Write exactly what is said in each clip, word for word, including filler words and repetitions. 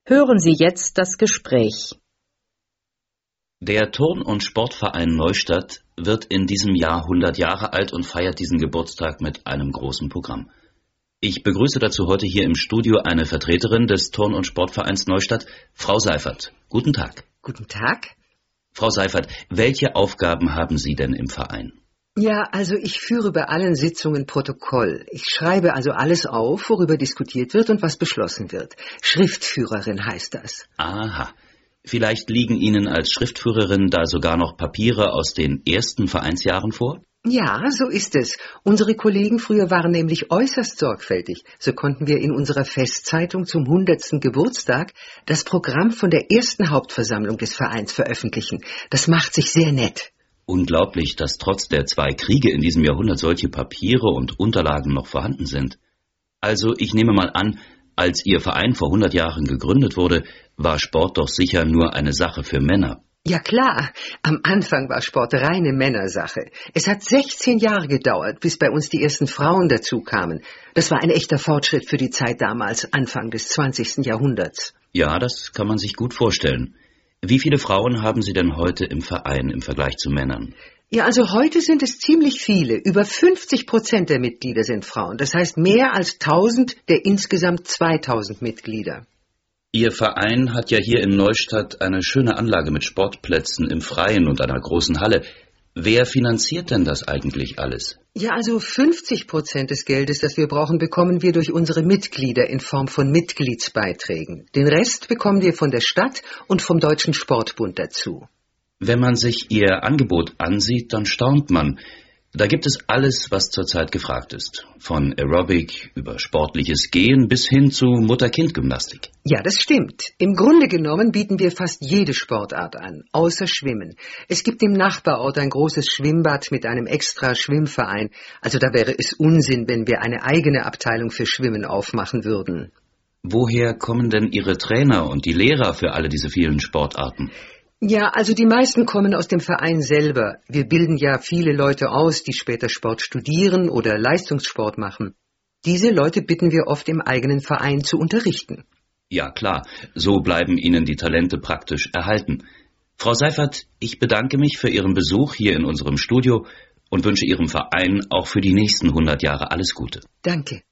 Hören Sie jetzt das Gespräch. Der Turn- und Sportverein Neustadt wird in diesem Jahr hundert Jahre alt und feiert diesen Geburtstag mit einem großen Programm. Ich begrüße dazu heute hier im Studio eine Vertreterin des Turn- und Sportvereins Neustadt, Frau Seifert. Guten Tag. Guten Tag. Frau Seifert, welche Aufgaben haben Sie denn im Verein? Ja, also ich führe bei allen Sitzungen Protokoll. Ich schreibe also alles auf, worüber diskutiert wird und was beschlossen wird. Schriftführerin heißt das. Aha. Vielleicht liegen Ihnen als Schriftführerin da sogar noch Papiere aus den ersten Vereinsjahren vor? Ja, so ist es. Unsere Kollegen früher waren nämlich äußerst sorgfältig. So konnten wir in unserer Festzeitung zum hundertsten Geburtstag das Programm von der ersten Hauptversammlung des Vereins veröffentlichen. Das macht sich sehr nett. Unglaublich, dass trotz der zwei Kriege in diesem Jahrhundert solche Papiere und Unterlagen noch vorhanden sind. Also, ich nehme mal an, als Ihr Verein vor hundert Jahren gegründet wurde, war Sport doch sicher nur eine Sache für Männer. Ja klar, am Anfang war Sport reine Männersache. Es hat sechzehn Jahre gedauert, bis bei uns die ersten Frauen dazu kamen. Das war ein echter Fortschritt für die Zeit damals, Anfang des zwanzigsten Jahrhunderts. Ja, das kann man sich gut vorstellen. Wie viele Frauen haben Sie denn heute im Verein im Vergleich zu Männern? Ja, also heute sind es ziemlich viele. Über fünfzig Prozent der Mitglieder sind Frauen. Das heißt mehr als tausend der insgesamt zweitausend Mitglieder. Ihr Verein hat ja hier in Neustadt eine schöne Anlage mit Sportplätzen im Freien und einer großen Halle. Wer finanziert denn das eigentlich alles? Ja, also fünfzig Prozent des Geldes, das wir brauchen, bekommen wir durch unsere Mitglieder in Form von Mitgliedsbeiträgen. Den Rest bekommen wir von der Stadt und vom Deutschen Sportbund dazu. Wenn man sich Ihr Angebot ansieht, dann staunt man. Da gibt es alles, was zurzeit gefragt ist. Von Aerobic über sportliches Gehen bis hin zu Mutter-Kind-Gymnastik. Ja, das stimmt. Im Grunde genommen bieten wir fast jede Sportart an, außer Schwimmen. Es gibt im Nachbarort ein großes Schwimmbad mit einem extra Schwimmverein. Also da wäre es Unsinn, wenn wir eine eigene Abteilung für Schwimmen aufmachen würden. Woher kommen denn Ihre Trainer und die Lehrer für alle diese vielen Sportarten? Ja, also die meisten kommen aus dem Verein selber. Wir bilden ja viele Leute aus, die später Sport studieren oder Leistungssport machen. Diese Leute bitten wir oft im eigenen Verein zu unterrichten. Ja, klar. So bleiben Ihnen die Talente praktisch erhalten. Frau Seifert, ich bedanke mich für Ihren Besuch hier in unserem Studio und wünsche Ihrem Verein auch für die nächsten hundert Jahre alles Gute. Danke.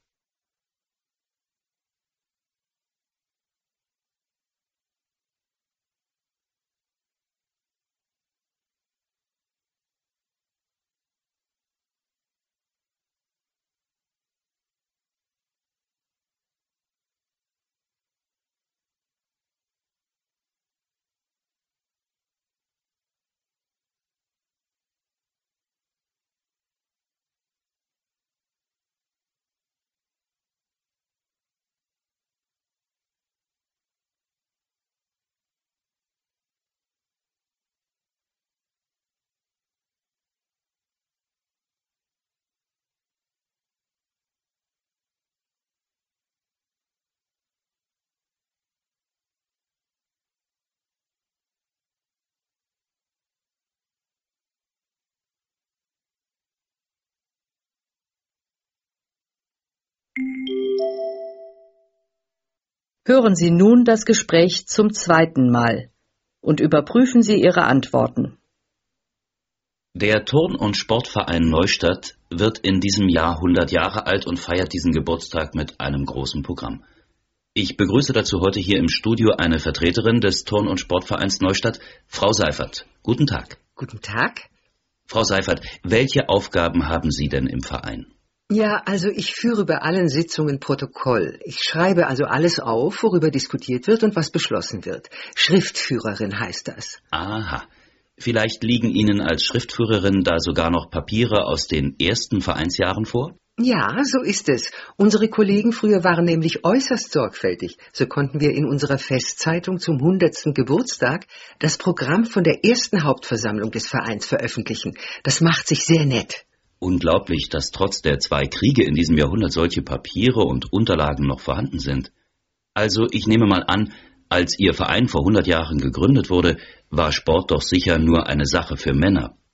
Hören Sie nun das Gespräch zum zweiten Mal und überprüfen Sie Ihre Antworten. Der Turn- und Sportverein Neustadt wird in diesem Jahr hundert Jahre alt und feiert diesen Geburtstag mit einem großen Programm. Ich begrüße dazu heute hier im Studio eine Vertreterin des Turn- und Sportvereins Neustadt, Frau Seifert. Guten Tag. Guten Tag. Frau Seifert, welche Aufgaben haben Sie denn im Verein? Ja, also ich führe bei allen Sitzungen Protokoll. Ich schreibe also alles auf, worüber diskutiert wird und was beschlossen wird. Schriftführerin heißt das. Aha. Vielleicht liegen Ihnen als Schriftführerin da sogar noch Papiere aus den ersten Vereinsjahren vor? Ja, so ist es. Unsere Kollegen früher waren nämlich äußerst sorgfältig. So konnten wir in unserer Festzeitung zum hundertsten Geburtstag das Programm von der ersten Hauptversammlung des Vereins veröffentlichen. Das macht sich sehr nett. Unglaublich, dass trotz der zwei Kriege in diesem Jahrhundert solche Papiere und Unterlagen noch vorhanden sind. Also, ich nehme mal an, als Ihr Verein vor hundert Jahren gegründet wurde, war Sport doch sicher nur eine Sache für Männer.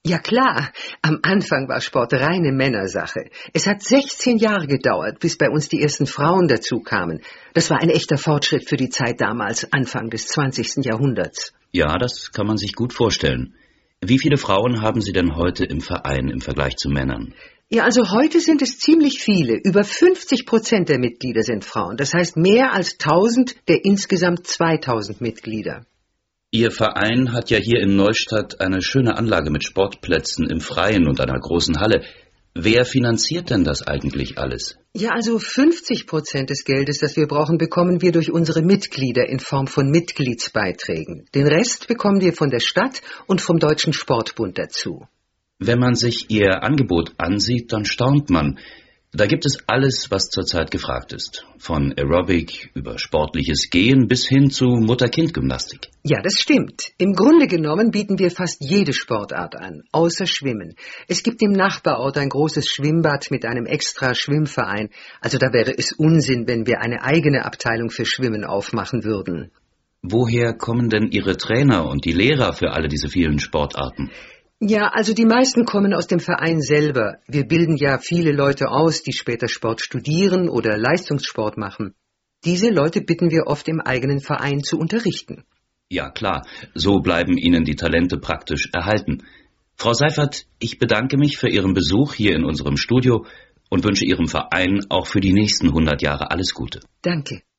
Ja klar, am Anfang war Sport reine Männersache. Es hat sechzehn Jahre gedauert, bis bei uns die ersten Frauen dazu kamen. Das war ein echter Fortschritt für die Zeit damals, Anfang des zwanzigsten Jahrhunderts. Ja, das kann man sich gut vorstellen. Wie viele Frauen haben Sie denn heute im Verein im Vergleich zu Männern? Ja, also heute sind es ziemlich viele. Über fünfzig Prozent der Mitglieder sind Frauen. Das heißt mehr als tausend der insgesamt zweitausend Mitglieder. Ihr Verein hat ja hier in Neustadt eine schöne Anlage mit Sportplätzen im Freien und einer großen Halle. Wer finanziert denn das eigentlich alles? Ja, also fünfzig Prozent des Geldes, das wir brauchen, bekommen wir durch unsere Mitglieder in Form von Mitgliedsbeiträgen. Den Rest bekommen wir von der Stadt und vom Deutschen Sportbund dazu. Wenn man sich Ihr Angebot ansieht, dann staunt man. Da gibt es alles, was zurzeit gefragt ist. Von Aerobic über sportliches Gehen bis hin zu Mutter-Kind-Gymnastik. Ja, das stimmt. Im Grunde genommen bieten wir fast jede Sportart an, außer Schwimmen. Es gibt im Nachbarort ein großes Schwimmbad mit einem extra Schwimmverein. Also da wäre es Unsinn, wenn wir eine eigene Abteilung für Schwimmen aufmachen würden. Woher kommen denn Ihre Trainer und die Lehrer für alle diese vielen Sportarten? Ja, also die meisten kommen aus dem Verein selber. Wir bilden ja viele Leute aus, die später Sport studieren oder Leistungssport machen. Diese Leute bitten wir oft im eigenen Verein zu unterrichten. Ja, klar. So bleiben Ihnen die Talente praktisch erhalten. Frau Seifert, ich bedanke mich für Ihren Besuch hier in unserem Studio und wünsche Ihrem Verein auch für die nächsten hundert Jahre alles Gute. Danke.